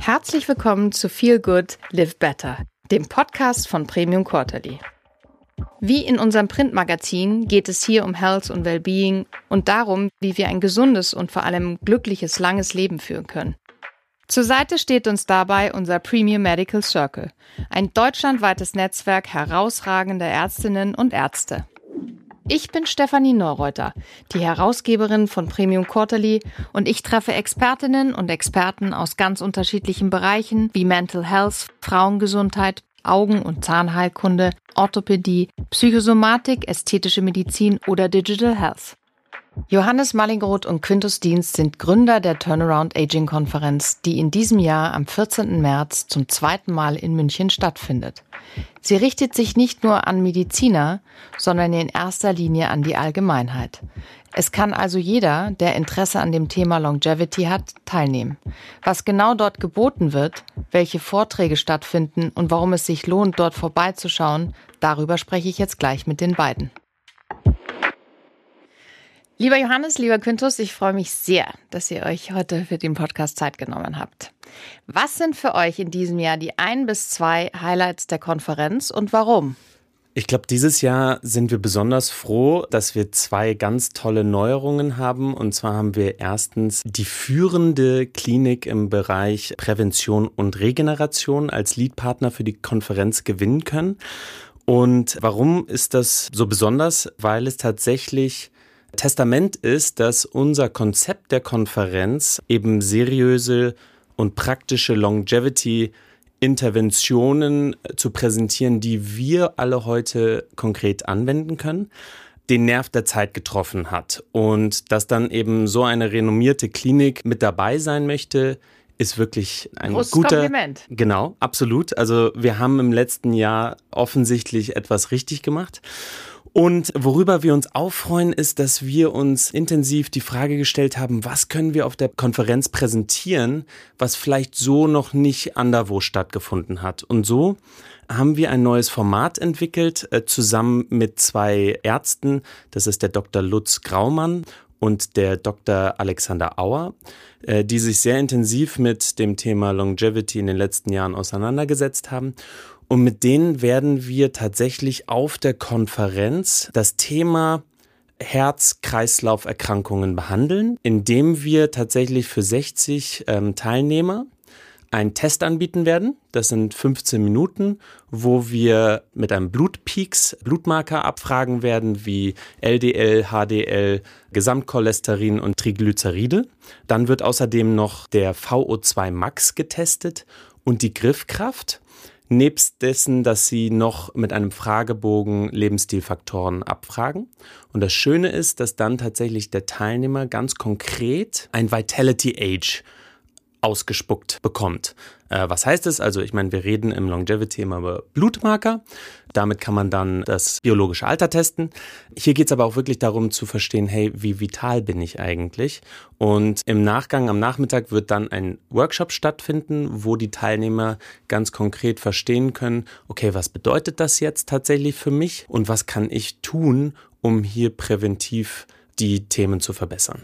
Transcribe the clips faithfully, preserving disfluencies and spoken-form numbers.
Herzlich willkommen zu Feel Good, Live Better, dem Podcast von Premium Quarterly. Wie in unserem Printmagazin geht es hier um Health und Wellbeing und darum, wie wir ein gesundes und vor allem glückliches, langes Leben führen können. Zur Seite steht uns dabei unser Premium Medical Circle, ein deutschlandweites Netzwerk herausragender Ärztinnen und Ärzte. Ich bin Stefanie Neureuter, die Herausgeberin von Premium Quarterly, und ich treffe Expertinnen und Experten aus ganz unterschiedlichen Bereichen wie Mental Health, Frauengesundheit, Augen- und Zahnheilkunde, Orthopädie, Psychosomatik, ästhetische Medizin oder Digital Health. Johannes Mallingroth und Quintus Dienst sind Gründer der Turnaround Aging Konferenz, die in diesem Jahr am vierzehnten März zum zweiten Mal in München stattfindet. Sie richtet sich nicht nur an Mediziner, sondern in erster Linie an die Allgemeinheit. Es kann also jeder, der Interesse an dem Thema Longevity hat, teilnehmen. Was genau dort geboten wird, welche Vorträge stattfinden und warum es sich lohnt, dort vorbeizuschauen, darüber spreche ich jetzt gleich mit den beiden. Lieber Johannes, lieber Quintus, ich freue mich sehr, dass ihr euch heute für den Podcast Zeit genommen habt. Was sind für euch in diesem Jahr die ein bis zwei Highlights der Konferenz und warum? Ich glaube, dieses Jahr sind wir besonders froh, dass wir zwei ganz tolle Neuerungen haben. Und zwar haben wir erstens die führende Klinik im Bereich Prävention und Regeneration als Leadpartner für die Konferenz gewinnen können. Und warum ist das so besonders? Weil es tatsächlich Testament ist, dass unser Konzept der Konferenz eben seriöse und praktische Longevity-Interventionen zu präsentieren, die wir alle heute konkret anwenden können, den Nerv der Zeit getroffen hat. Und dass dann eben so eine renommierte Klinik mit dabei sein möchte, ist wirklich ein großes guter Kompliment. Genau, absolut. Also wir haben im letzten Jahr offensichtlich etwas richtig gemacht. Und worüber wir uns auch freuen, ist, dass wir uns intensiv die Frage gestellt haben, was können wir auf der Konferenz präsentieren, was vielleicht so noch nicht anderswo stattgefunden hat. Und so haben wir ein neues Format entwickelt, äh, zusammen mit zwei Ärzten. Das ist der Doktor Lutz Graumann und der Doktor Alexander Auer, äh, die sich sehr intensiv mit dem Thema Longevity in den letzten Jahren auseinandergesetzt haben. Und mit denen werden wir tatsächlich auf der Konferenz das Thema Herz-Kreislauf-Erkrankungen behandeln, indem wir tatsächlich für sechzig ähm, Teilnehmer einen Test anbieten werden. Das sind fünfzehn Minuten, wo wir mit einem Blutpeaks Blutmarker abfragen werden, wie L D L, H D L, Gesamtcholesterin und Triglyceride. Dann wird außerdem noch der V O zwei Max getestet und die Griffkraft. Nebst dessen, dass sie noch mit einem Fragebogen Lebensstilfaktoren abfragen. Und das Schöne ist, dass dann tatsächlich der Teilnehmer ganz konkret ein Vitality Age ausgespuckt bekommt. Äh, was heißt das? Also ich meine, wir reden im Longevity immer über Blutmarker. Damit kann man dann das biologische Alter testen. Hier geht es aber auch wirklich darum zu verstehen, hey, wie vital bin ich eigentlich? Und im Nachgang, am Nachmittag wird dann ein Workshop stattfinden, wo die Teilnehmer ganz konkret verstehen können, okay, was bedeutet das jetzt tatsächlich für mich? Und was kann ich tun, um hier präventiv die Themen zu verbessern?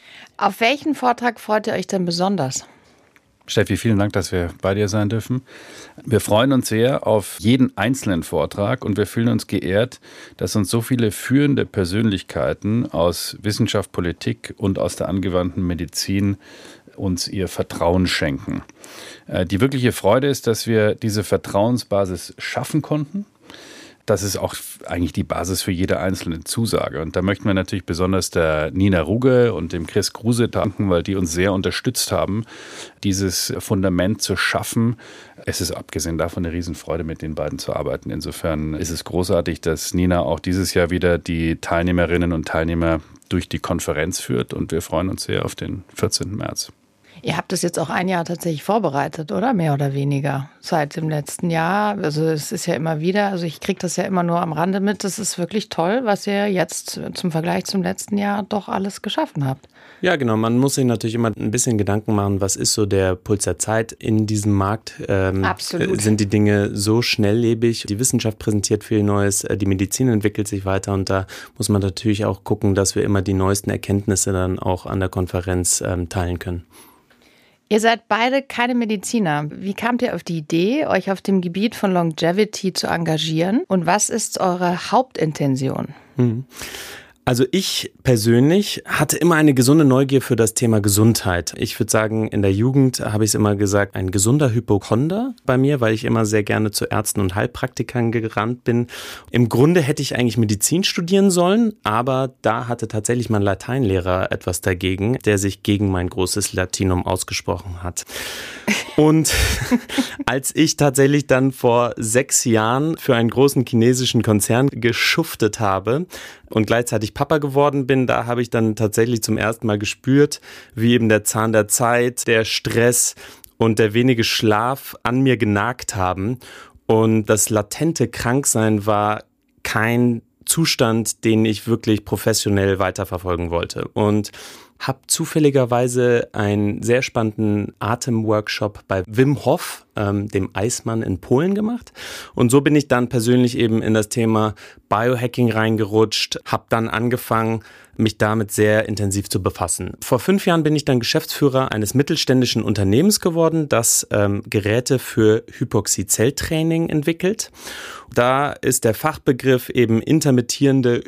Auf welchen Vortrag freut ihr euch denn besonders? Steffi, vielen Dank, dass wir bei dir sein dürfen. Wir freuen uns sehr auf jeden einzelnen Vortrag und wir fühlen uns geehrt, dass uns so viele führende Persönlichkeiten aus Wissenschaft, Politik und aus der angewandten Medizin uns ihr Vertrauen schenken. Die wirkliche Freude ist, dass wir diese Vertrauensbasis schaffen konnten. Das ist auch eigentlich die Basis für jede einzelne Zusage. Und da möchten wir natürlich besonders der Nina Ruge und dem Chris Kruse danken, weil die uns sehr unterstützt haben, dieses Fundament zu schaffen. Es ist abgesehen davon eine Riesenfreude, mit den beiden zu arbeiten. Insofern ist es großartig, dass Nina auch dieses Jahr wieder die Teilnehmerinnen und Teilnehmer durch die Konferenz führt. Und wir freuen uns sehr auf den vierzehnten März. Ihr habt das jetzt auch ein Jahr tatsächlich vorbereitet, oder? Mehr oder weniger seit dem letzten Jahr. Also es ist ja immer wieder, also ich kriege das ja immer nur am Rande mit. Das ist wirklich toll, was ihr jetzt zum Vergleich zum letzten Jahr doch alles geschaffen habt. Ja, genau. Man muss sich natürlich immer ein bisschen Gedanken machen, was ist so der Puls der Zeit in diesem Markt. Ähm, Absolut. Sind die Dinge so schnelllebig? Die Wissenschaft präsentiert viel Neues, die Medizin entwickelt sich weiter und da muss man natürlich auch gucken, dass wir immer die neuesten Erkenntnisse dann auch an der Konferenz ähm, teilen können. Ihr seid beide keine Mediziner. Wie kamt ihr auf die Idee, euch auf dem Gebiet von Longevity zu engagieren? Und was ist eure Hauptintention? Hm. Also ich persönlich hatte immer eine gesunde Neugier für das Thema Gesundheit. Ich würde sagen, in der Jugend habe ich es immer gesagt, ein gesunder Hypochonder bei mir, weil ich immer sehr gerne zu Ärzten und Heilpraktikern gerannt bin. Im Grunde hätte ich eigentlich Medizin studieren sollen, aber da hatte tatsächlich mein Lateinlehrer etwas dagegen, der sich gegen mein großes Latinum ausgesprochen hat. Und als ich tatsächlich dann vor sechs Jahren für einen großen chinesischen Konzern geschuftet habe und gleichzeitig Papa geworden bin, da habe ich dann tatsächlich zum ersten Mal gespürt, wie eben der Zahn der Zeit, der Stress und der wenige Schlaf an mir genagt haben. Und das latente Kranksein war kein Zustand, den ich wirklich professionell weiterverfolgen wollte. Und habe zufälligerweise einen sehr spannenden Atemworkshop bei Wim Hof, ähm, dem Eismann in Polen, gemacht. Und so bin ich dann persönlich eben in das Thema Biohacking reingerutscht, habe dann angefangen, mich damit sehr intensiv zu befassen. Vor fünf Jahren bin ich dann Geschäftsführer eines mittelständischen Unternehmens geworden, das ähm, Geräte für Hypoxie-Zelltraining entwickelt. Da ist der Fachbegriff eben intermittierende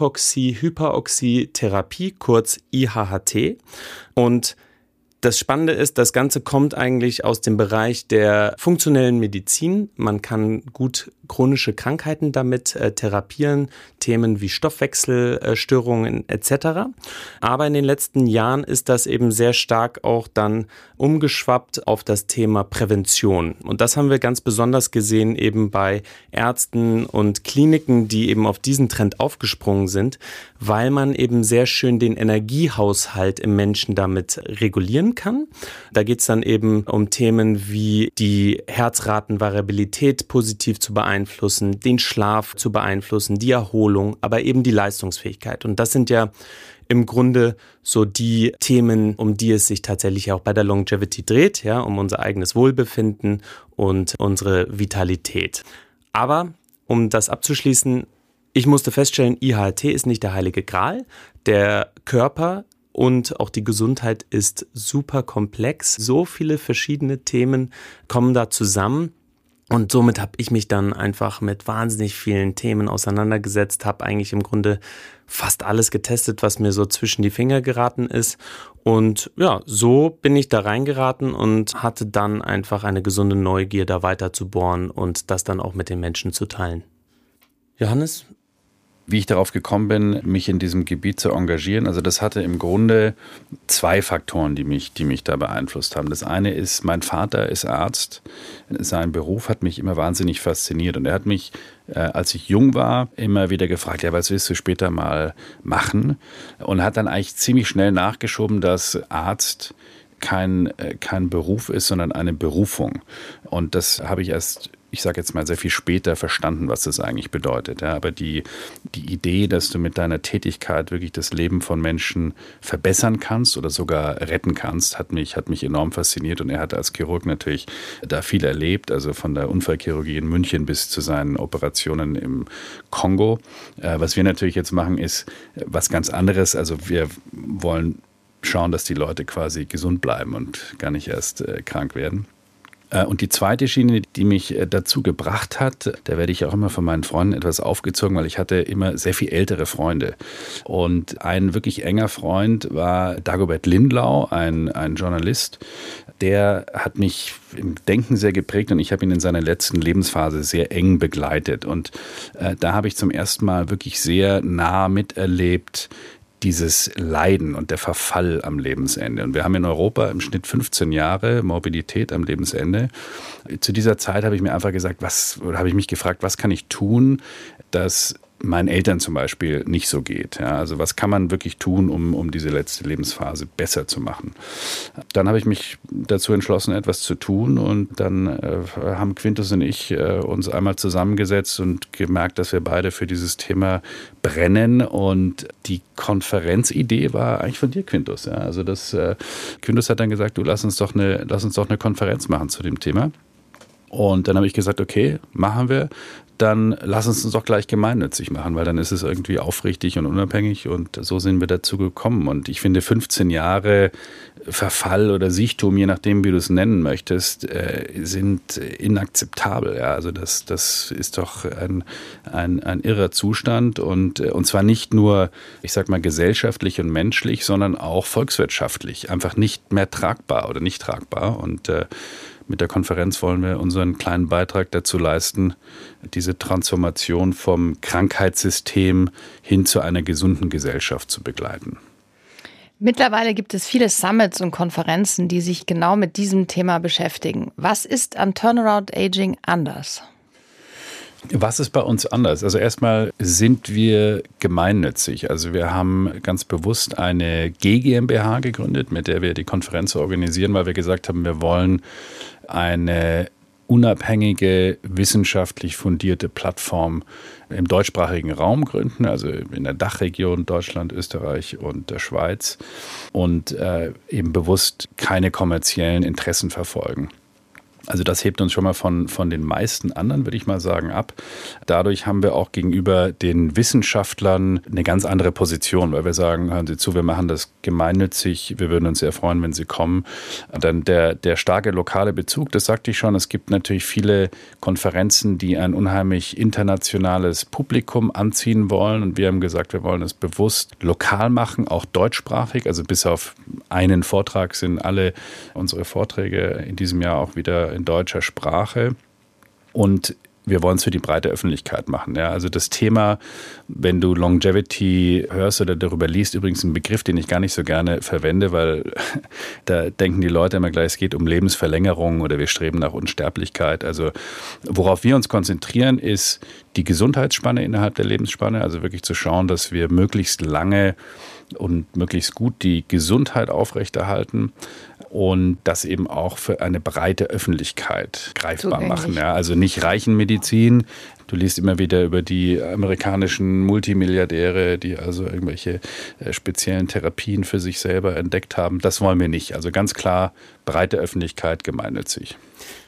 Hypoxie-Hyperoxie-Therapie, kurz I H H T. Und das Spannende ist, das Ganze kommt eigentlich aus dem Bereich der funktionellen Medizin. Man kann gut chronische Krankheiten damit äh, therapieren, Themen wie Stoffwechselstörungen äh, et cetera. Aber in den letzten Jahren ist das eben sehr stark auch dann umgeschwappt auf das Thema Prävention. Und das haben wir ganz besonders gesehen eben bei Ärzten und Kliniken, die eben auf diesen Trend aufgesprungen sind, weil man eben sehr schön den Energiehaushalt im Menschen damit regulieren kann. Da geht es dann eben um Themen wie die Herzratenvariabilität positiv zu beeinflussen, den Schlaf zu beeinflussen, die Erholung, aber eben die Leistungsfähigkeit. Und das sind ja im Grunde so die Themen, um die es sich tatsächlich auch bei der Longevity dreht, ja, um unser eigenes Wohlbefinden und unsere Vitalität. Aber um das abzuschließen, ich musste feststellen, I H H T ist nicht der heilige Gral. Der Körper und auch die Gesundheit ist super komplex. So viele verschiedene Themen kommen da zusammen. Und somit habe ich mich dann einfach mit wahnsinnig vielen Themen auseinandergesetzt, habe eigentlich im Grunde fast alles getestet, was mir so zwischen die Finger geraten ist. Und ja, so bin ich da reingeraten und hatte dann einfach eine gesunde Neugier, da weiter zu bohren und das dann auch mit den Menschen zu teilen. Johannes? Wie ich darauf gekommen bin, mich in diesem Gebiet zu engagieren, also das hatte im Grunde zwei Faktoren, die mich, die mich da beeinflusst haben. Das eine ist, mein Vater ist Arzt. Sein Beruf hat mich immer wahnsinnig fasziniert und er hat mich, äh, als ich jung war, immer wieder gefragt, ja, was willst du später mal machen? Und hat dann eigentlich ziemlich schnell nachgeschoben, dass Arzt kein, äh, kein Beruf ist, sondern eine Berufung. Und das habe ich erst ich sage jetzt mal, sehr viel später verstanden, was das eigentlich bedeutet. Ja, aber die, die Idee, dass du mit deiner Tätigkeit wirklich das Leben von Menschen verbessern kannst oder sogar retten kannst, hat mich, hat mich enorm fasziniert. Und er hat als Chirurg natürlich da viel erlebt, also von der Unfallchirurgie in München bis zu seinen Operationen im Kongo. Äh, was wir natürlich jetzt machen, ist was ganz anderes. Also wir wollen schauen, dass die Leute quasi gesund bleiben und gar nicht erst äh, krank werden. Und die zweite Schiene, die mich dazu gebracht hat, da werde ich auch immer von meinen Freunden etwas aufgezogen, weil ich hatte immer sehr viel ältere Freunde. Und ein wirklich enger Freund war Dagobert Lindlau, ein, ein Journalist. Der hat mich im Denken sehr geprägt und ich habe ihn in seiner letzten Lebensphase sehr eng begleitet. Und äh, da habe ich zum ersten Mal wirklich sehr nah miterlebt, dieses Leiden und der Verfall am Lebensende. Und wir haben in Europa im Schnitt fünfzehn Jahre Morbidität am Lebensende. Zu dieser Zeit habe ich mir einfach gesagt, was, oder habe ich mich gefragt, was kann ich tun, dass meinen Eltern zum Beispiel nicht so geht. Ja, also was kann man wirklich tun, um, um diese letzte Lebensphase besser zu machen? Dann habe ich mich dazu entschlossen, etwas zu tun und dann äh, haben Quintus und ich äh, uns einmal zusammengesetzt und gemerkt, dass wir beide für dieses Thema brennen und die Konferenzidee war eigentlich von dir, Quintus. Ja, also das, äh, Quintus hat dann gesagt, du lass uns doch eine, lass uns doch eine Konferenz machen zu dem Thema. Und dann habe ich gesagt, okay, machen wir. dann lass uns uns doch gleich gemeinnützig machen, weil dann ist es irgendwie aufrichtig und unabhängig und so sind wir dazu gekommen. Und ich finde fünfzehn Jahre Verfall oder Siechtum, je nachdem, wie du es nennen möchtest, äh, sind inakzeptabel. Ja, also das, das ist doch ein, ein, ein irrer Zustand und, und zwar nicht nur, ich sag mal, gesellschaftlich und menschlich, sondern auch volkswirtschaftlich. Einfach nicht mehr tragbar oder nicht tragbar. Und äh, mit der Konferenz wollen wir unseren kleinen Beitrag dazu leisten, diese Transformation vom Krankheitssystem hin zu einer gesunden Gesellschaft zu begleiten. Mittlerweile gibt es viele Summits und Konferenzen, die sich genau mit diesem Thema beschäftigen. Was ist an Turnaround Aging anders? Was ist bei uns anders? Also erstmal sind wir gemeinnützig. Also wir haben ganz bewusst eine G GmbH gegründet, mit der wir die Konferenz organisieren, weil wir gesagt haben, wir wollen eine unabhängige, wissenschaftlich fundierte Plattform im deutschsprachigen Raum gründen, also in der Dachregion Deutschland, Österreich und der Schweiz und äh, eben bewusst keine kommerziellen Interessen verfolgen. Also das hebt uns schon mal von, von den meisten anderen, würde ich mal sagen, ab. Dadurch haben wir auch gegenüber den Wissenschaftlern eine ganz andere Position, weil wir sagen, hören Sie zu, wir machen das gemeinnützig, wir würden uns sehr freuen, wenn Sie kommen. Und dann der, der starke lokale Bezug, das sagte ich schon, es gibt natürlich viele Konferenzen, die ein unheimlich internationales Publikum anziehen wollen. Und wir haben gesagt, wir wollen es bewusst lokal machen, auch deutschsprachig. Also bis auf einen Vortrag sind alle unsere Vorträge in diesem Jahr auch wieder in deutscher Sprache und wir wollen es für die breite Öffentlichkeit machen. Ja, also das Thema, wenn du Longevity hörst oder darüber liest, übrigens ein Begriff, den ich gar nicht so gerne verwende, weil da denken die Leute immer gleich, es geht um Lebensverlängerung oder wir streben nach Unsterblichkeit. Also worauf wir uns konzentrieren, ist die Gesundheitsspanne innerhalb der Lebensspanne, also wirklich zu schauen, dass wir möglichst lange und möglichst gut die Gesundheit aufrechterhalten und das eben auch für eine breite Öffentlichkeit greifbar Zugänglich. machen. Ja, also nicht Reichenmedizin. Du liest immer wieder über die amerikanischen Multimilliardäre, die also irgendwelche äh, speziellen Therapien für sich selber entdeckt haben. Das wollen wir nicht. Also ganz klar breite Öffentlichkeit, gemeinnützig.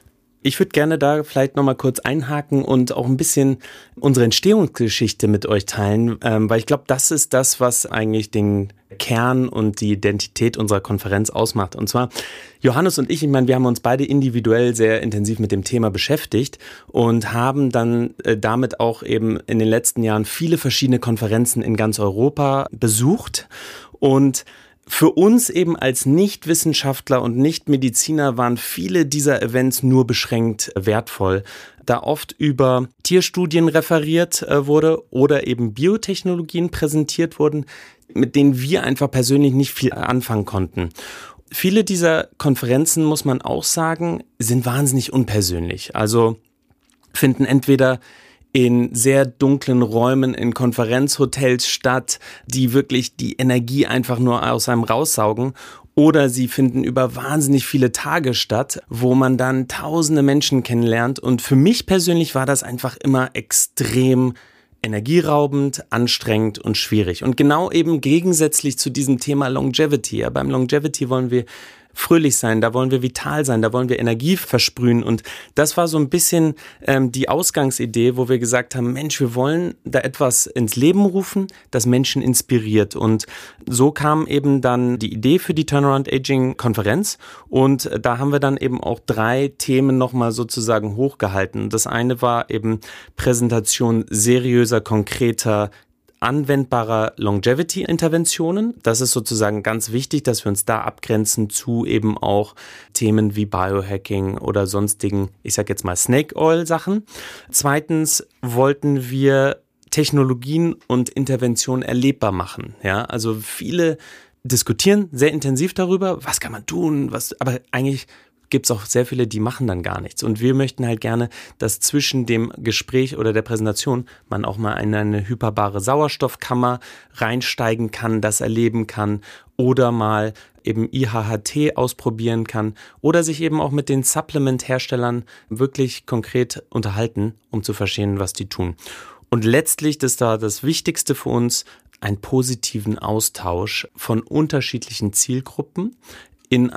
Ich würde gerne da vielleicht nochmal kurz einhaken und auch ein bisschen unsere Entstehungsgeschichte mit euch teilen, ähm, weil ich glaube, das ist das, was eigentlich den Kern und die Identität unserer Konferenz ausmacht. Und zwar Johannes und ich, ich meine, wir haben uns beide individuell sehr intensiv mit dem Thema beschäftigt und haben dann äh, damit auch eben in den letzten Jahren viele verschiedene Konferenzen in ganz Europa besucht und für uns eben als Nichtwissenschaftler und Nichtmediziner waren viele dieser Events nur beschränkt wertvoll, da oft über Tierstudien referiert wurde oder eben Biotechnologien präsentiert wurden, mit denen wir einfach persönlich nicht viel anfangen konnten. Viele dieser Konferenzen, muss man auch sagen, sind wahnsinnig unpersönlich. Also finden entweder in sehr dunklen Räumen, in Konferenzhotels statt, die wirklich die Energie einfach nur aus einem raussaugen. Oder sie finden über wahnsinnig viele Tage statt, wo man dann tausende Menschen kennenlernt. Und für mich persönlich war das einfach immer extrem energieraubend, anstrengend und schwierig. Und genau eben gegensätzlich zu diesem Thema Longevity. Ja, beim Longevity wollen wir fröhlich sein, da wollen wir vital sein, da wollen wir Energie versprühen und das war so ein bisschen ähm, die Ausgangsidee, wo wir gesagt haben, Mensch, wir wollen da etwas ins Leben rufen, das Menschen inspiriert und so kam eben dann die Idee für die Turnaround Aging Konferenz und da haben wir dann eben auch drei Themen nochmal sozusagen hochgehalten. Das eine war eben Präsentation seriöser, konkreter anwendbarer Longevity-Interventionen. Das ist sozusagen ganz wichtig, dass wir uns da abgrenzen zu eben auch Themen wie Biohacking oder sonstigen, ich sag jetzt mal Snake-Oil-Sachen. Zweitens wollten wir Technologien und Interventionen erlebbar machen. Ja, also viele diskutieren sehr intensiv darüber, was kann man tun, was, aber eigentlich gibt es auch sehr viele, die machen dann gar nichts. Und wir möchten halt gerne, dass zwischen dem Gespräch oder der Präsentation man auch mal in eine hyperbare Sauerstoffkammer reinsteigen kann, das erleben kann oder mal eben I H H T ausprobieren kann oder sich eben auch mit den Supplement-Herstellern wirklich konkret unterhalten, um zu verstehen, was die tun. Und letztlich, das ist da das Wichtigste für uns, einen positiven Austausch von unterschiedlichen Zielgruppen in einem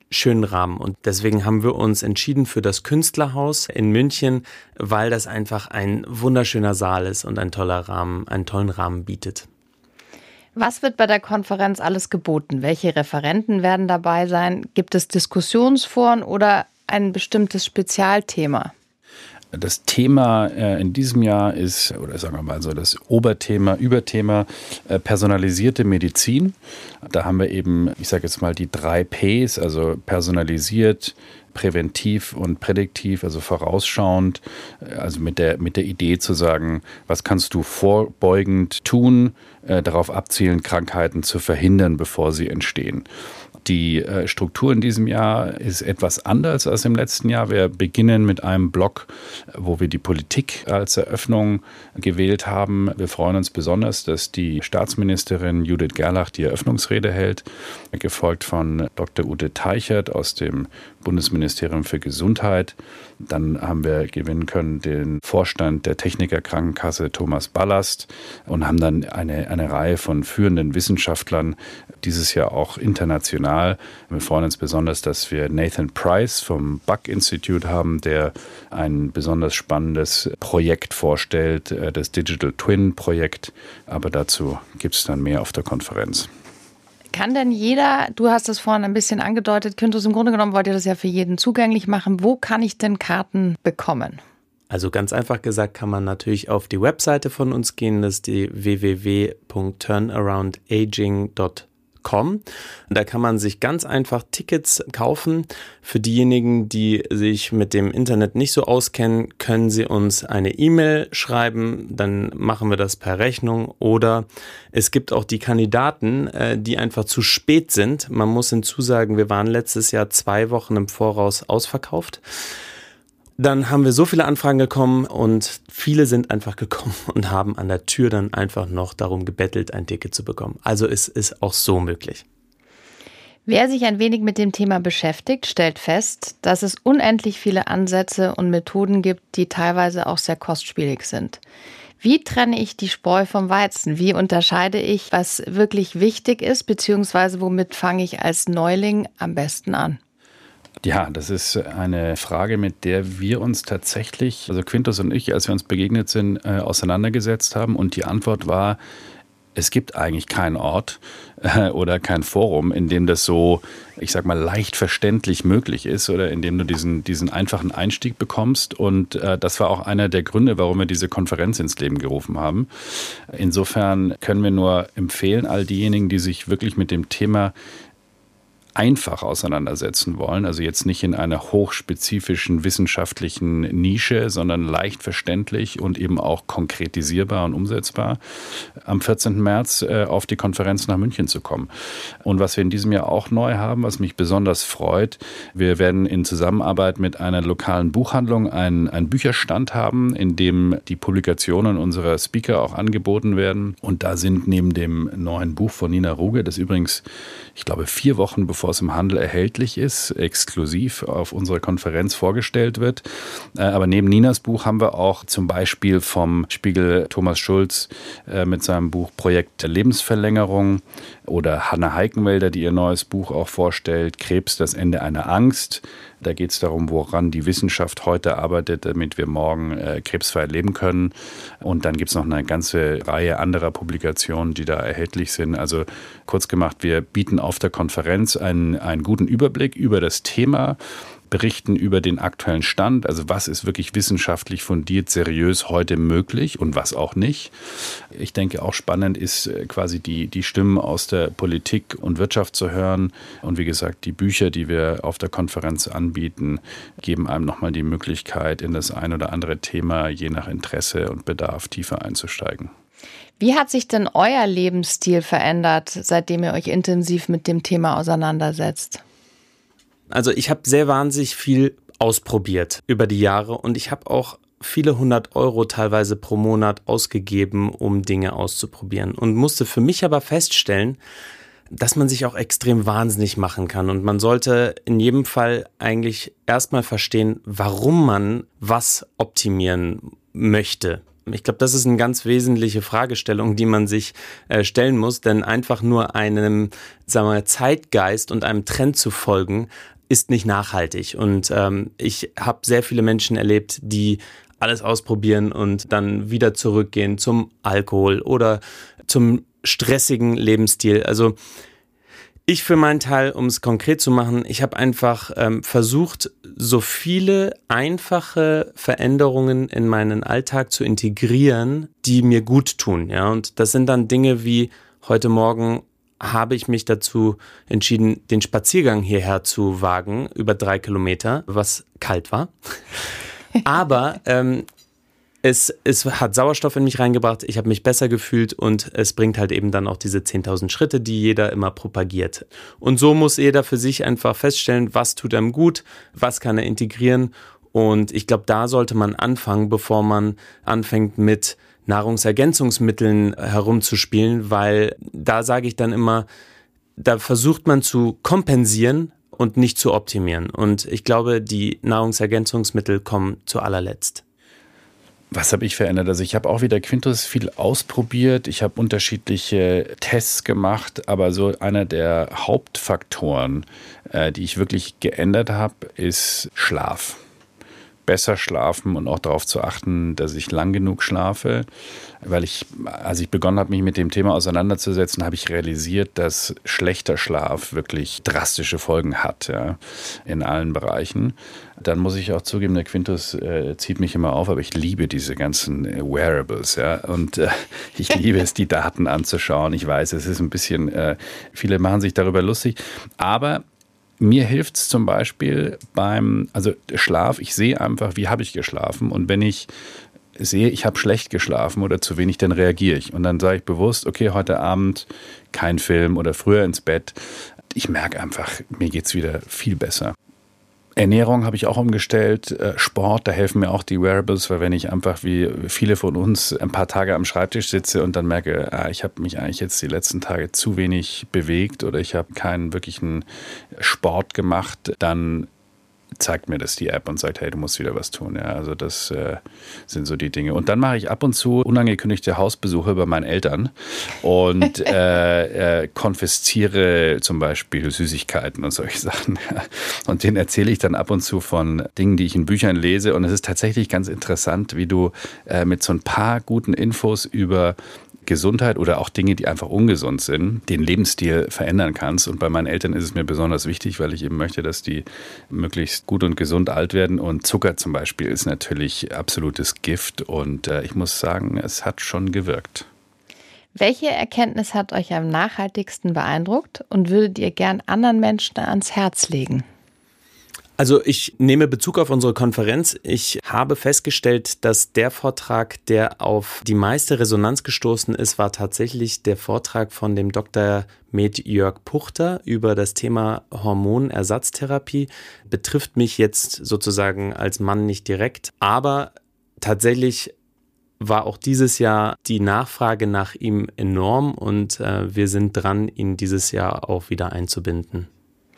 schönen Rahmen. Und deswegen haben wir uns entschieden für das Künstlerhaus in München, weil das einfach ein wunderschöner Saal ist und ein toller Rahmen, einen tollen Rahmen bietet. Was wird bei der Konferenz alles geboten? Welche Referenten werden dabei sein? Gibt es Diskussionsforen oder ein bestimmtes Spezialthema? Das Thema äh, in diesem Jahr ist, oder sagen wir mal so, das Oberthema, Überthema äh, personalisierte Medizin. Da haben wir eben, ich sage jetzt mal, die drei Ps, also personalisiert, präventiv und prädiktiv, also vorausschauend, also mit der, mit der Idee zu sagen, was kannst du vorbeugend tun, äh, darauf abzielen, Krankheiten zu verhindern, bevor sie entstehen. Die äh, Struktur in diesem Jahr ist etwas anders als im letzten Jahr. Wir beginnen mit einem Block, wo wir die Politik als Eröffnung gewählt haben. Wir freuen uns besonders, dass die Staatsministerin Judith Gerlach die Eröffnungsrede hält, gefolgt von Doktor Ute Teichert aus dem Bundesministerium für Gesundheit. Dann haben wir gewinnen können den Vorstand der Techniker Krankenkasse Thomas Ballast und haben dann eine, eine Reihe von führenden Wissenschaftlern, dieses Jahr auch international. Wir freuen uns besonders, dass wir Nathan Price vom Buck Institute haben, der ein besonders spannendes Projekt vorstellt, das Digital Twin Projekt. Aber dazu gibt es dann mehr auf der Konferenz. Kann denn jeder, du hast es vorhin ein bisschen angedeutet, Küntus, im Grunde genommen wollt ihr das ja für jeden zugänglich machen. Wo kann ich denn Karten bekommen? Also ganz einfach gesagt kann man natürlich auf die Webseite von uns gehen, das ist die w w w punkt turnaround aging punkt com. Da kann man sich ganz einfach Tickets kaufen. Für diejenigen, die sich mit dem Internet nicht so auskennen, können sie uns eine E-Mail schreiben, dann machen wir das per Rechnung. Oder es gibt auch die Kandidaten, die einfach zu spät sind. Man muss hinzusagen, wir waren letztes Jahr zwei Wochen im Voraus ausverkauft. Dann haben wir so viele Anfragen bekommen und viele sind einfach gekommen und haben an der Tür dann einfach noch darum gebettelt, ein Ticket zu bekommen. Also es ist auch so möglich. Wer sich ein wenig mit dem Thema beschäftigt, stellt fest, dass es unendlich viele Ansätze und Methoden gibt, die teilweise auch sehr kostspielig sind. Wie trenne ich die Spreu vom Weizen? Wie unterscheide ich, was wirklich wichtig ist, beziehungsweise womit fange ich als Neuling am besten an? Ja, das ist eine Frage, mit der wir uns tatsächlich, also Quintus und ich, als wir uns begegnet sind, äh, auseinandergesetzt haben. Und die Antwort war, es gibt eigentlich keinen Ort äh, oder kein Forum, in dem das so, ich sag mal, leicht verständlich möglich ist oder in dem du diesen, diesen einfachen Einstieg bekommst. Und äh, das war auch einer der Gründe, warum wir diese Konferenz ins Leben gerufen haben. Insofern können wir nur empfehlen, all diejenigen, die sich wirklich mit dem Thema einfach auseinandersetzen wollen, also jetzt nicht in einer hochspezifischen wissenschaftlichen Nische, sondern leicht verständlich und eben auch konkretisierbar und umsetzbar, am vierzehnten März äh, auf die Konferenz nach München zu kommen. Und was wir in diesem Jahr auch neu haben, was mich besonders freut, wir werden in Zusammenarbeit mit einer lokalen Buchhandlung einen, einen Bücherstand haben, in dem die Publikationen unserer Speaker auch angeboten werden. Und da sind neben dem neuen Buch von Nina Ruge, das übrigens, ich glaube, vier Wochen bevor es im Handel erhältlich ist, exklusiv auf unserer Konferenz vorgestellt wird. Aber neben Ninas Buch haben wir auch zum Beispiel vom Spiegel Thomas Schulz mit seinem Buch Projekt Lebensverlängerung oder Hanna Heikenwälder, die ihr neues Buch auch vorstellt, Krebs, das Ende einer Angst. Da geht es darum, woran die Wissenschaft heute arbeitet, damit wir morgen äh, krebsfrei leben können. Und dann gibt es noch eine ganze Reihe anderer Publikationen, die da erhältlich sind. Also kurz gemacht, wir bieten auf der Konferenz einen, einen guten Überblick über das Thema, berichten über den aktuellen Stand, also was ist wirklich wissenschaftlich fundiert, seriös heute möglich und was auch nicht. Ich denke, auch spannend ist quasi die, die Stimmen aus der Politik und Wirtschaft zu hören. Und wie gesagt, die Bücher, die wir auf der Konferenz anbieten, geben einem nochmal die Möglichkeit, in das ein oder andere Thema je nach Interesse und Bedarf tiefer einzusteigen. Wie hat sich denn euer Lebensstil verändert, seitdem ihr euch intensiv mit dem Thema auseinandersetzt? Also ich habe sehr wahnsinnig viel ausprobiert über die Jahre und ich habe auch viele hundert Euro teilweise pro Monat ausgegeben, um Dinge auszuprobieren und musste für mich aber feststellen, dass man sich auch extrem wahnsinnig machen kann und man sollte in jedem Fall eigentlich erstmal verstehen, warum man was optimieren möchte. Ich glaube, das ist eine ganz wesentliche Fragestellung, die man sich äh, stellen muss, denn einfach nur einem, sagen wir mal, Zeitgeist und einem Trend zu folgen, ist nicht nachhaltig. Und ähm, ich habe sehr viele Menschen erlebt, die alles ausprobieren und dann wieder zurückgehen zum Alkohol oder zum stressigen Lebensstil. Also ich für meinen Teil, um es konkret zu machen, ich habe einfach ähm, versucht, so viele einfache Veränderungen in meinen Alltag zu integrieren, die mir gut tun. Ja? Und das sind dann Dinge wie heute Morgen habe ich mich dazu entschieden, den Spaziergang hierher zu wagen, über drei Kilometer, was kalt war. Aber ähm, es, es hat Sauerstoff in mich reingebracht, ich habe mich besser gefühlt und es bringt halt eben dann auch diese zehntausend Schritte, die jeder immer propagiert. Und so muss jeder für sich einfach feststellen, was tut einem gut, was kann er integrieren. Und ich glaube, da sollte man anfangen, bevor man anfängt mit Nahrungsergänzungsmitteln herumzuspielen, weil da sage ich dann immer, da versucht man zu kompensieren und nicht zu optimieren. Und ich glaube, die Nahrungsergänzungsmittel kommen zu allerletzt. Was habe ich verändert? Also ich habe auch wieder Quintus viel ausprobiert. Ich habe unterschiedliche Tests gemacht, aber so einer der Hauptfaktoren, äh, die ich wirklich geändert habe, ist Schlaf. Besser schlafen und auch darauf zu achten, dass ich lang genug schlafe. Weil ich, als ich begonnen habe, mich mit dem Thema auseinanderzusetzen, habe ich realisiert, dass schlechter Schlaf wirklich drastische Folgen hat, ja, in allen Bereichen. Dann muss ich auch zugeben, der Quintus äh, zieht mich immer auf, aber ich liebe diese ganzen äh, Wearables, ja, und äh, ich liebe es, die Daten anzuschauen. Ich weiß, es ist ein bisschen, äh, viele machen sich darüber lustig, aber mir hilft es zum Beispiel beim, also Schlaf, ich sehe einfach, wie habe ich geschlafen, und wenn ich sehe, ich habe schlecht geschlafen oder zu wenig, dann reagiere ich und dann sage ich bewusst, okay, heute Abend kein Film oder früher ins Bett. Ich merke einfach, mir geht es wieder viel besser. Ernährung habe ich auch umgestellt, Sport, da helfen mir auch die Wearables, weil wenn ich einfach wie viele von uns ein paar Tage am Schreibtisch sitze und dann merke, ah, ich habe mich eigentlich jetzt die letzten Tage zu wenig bewegt oder ich habe keinen wirklichen Sport gemacht, dann zeigt mir das die App und sagt, hey, du musst wieder was tun. Ja, also das äh, sind so die Dinge. Und dann mache ich ab und zu unangekündigte Hausbesuche bei meinen Eltern und äh, äh, konfisziere zum Beispiel Süßigkeiten und solche Sachen. Und denen erzähle ich dann ab und zu von Dingen, die ich in Büchern lese. Und es ist tatsächlich ganz interessant, wie du äh, mit so ein paar guten Infos über Gesundheit oder auch Dinge, die einfach ungesund sind, den Lebensstil verändern kannst. Und bei meinen Eltern ist es mir besonders wichtig, weil ich eben möchte, dass die möglichst gut und gesund alt werden. Und Zucker zum Beispiel ist natürlich absolutes Gift. Und äh, ich muss sagen, es hat schon gewirkt. Welche Erkenntnis hat euch am nachhaltigsten beeindruckt und würdet ihr gern anderen Menschen ans Herz legen? Also ich nehme Bezug auf unsere Konferenz. Ich habe festgestellt, dass der Vortrag, der auf die meiste Resonanz gestoßen ist, war tatsächlich der Vortrag von dem Doktor Med Jörg Puchter über das Thema Hormonersatztherapie. Betrifft mich jetzt sozusagen als Mann nicht direkt, aber tatsächlich war auch dieses Jahr die Nachfrage nach ihm enorm und äh, wir sind dran, ihn dieses Jahr auch wieder einzubinden.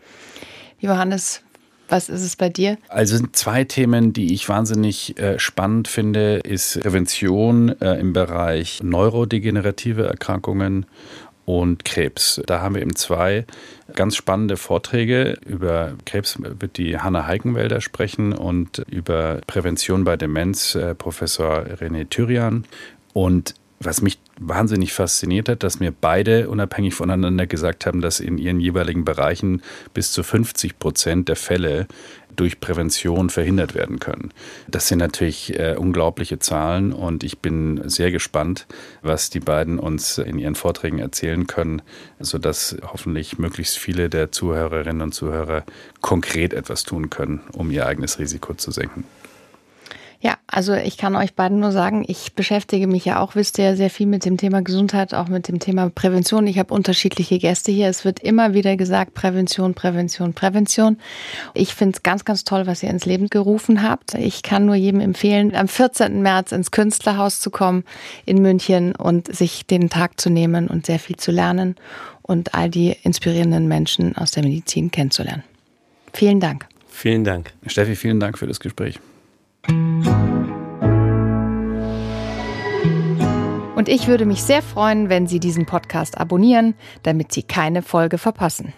Johannes, was ist es bei dir? Also zwei Themen, die ich wahnsinnig äh, spannend finde, ist Prävention äh, im Bereich neurodegenerative Erkrankungen und Krebs. Da haben wir eben zwei ganz spannende Vorträge. Über Krebs wird die Hanna Heikenwälder sprechen und über Prävention bei Demenz äh, Professor René Thürian. Und was mich wahnsinnig fasziniert hat, dass mir beide unabhängig voneinander gesagt haben, dass in ihren jeweiligen Bereichen bis zu fünfzig Prozent der Fälle durch Prävention verhindert werden können. Das sind natürlich äh, unglaubliche Zahlen und ich bin sehr gespannt, was die beiden uns in ihren Vorträgen erzählen können, sodass hoffentlich möglichst viele der Zuhörerinnen und Zuhörer konkret etwas tun können, um ihr eigenes Risiko zu senken. Ja, also ich kann euch beiden nur sagen, ich beschäftige mich ja auch, wisst ihr, sehr viel mit dem Thema Gesundheit, auch mit dem Thema Prävention. Ich habe unterschiedliche Gäste hier. Es wird immer wieder gesagt, Prävention, Prävention, Prävention. Ich finde es ganz, ganz toll, was ihr ins Leben gerufen habt. Ich kann nur jedem empfehlen, am vierzehnten März ins Künstlerhaus zu kommen in München und sich den Tag zu nehmen und sehr viel zu lernen und all die inspirierenden Menschen aus der Medizin kennenzulernen. Vielen Dank. Vielen Dank. Steffi, vielen Dank für das Gespräch. Und ich würde mich sehr freuen, wenn Sie diesen Podcast abonnieren, damit Sie keine Folge verpassen.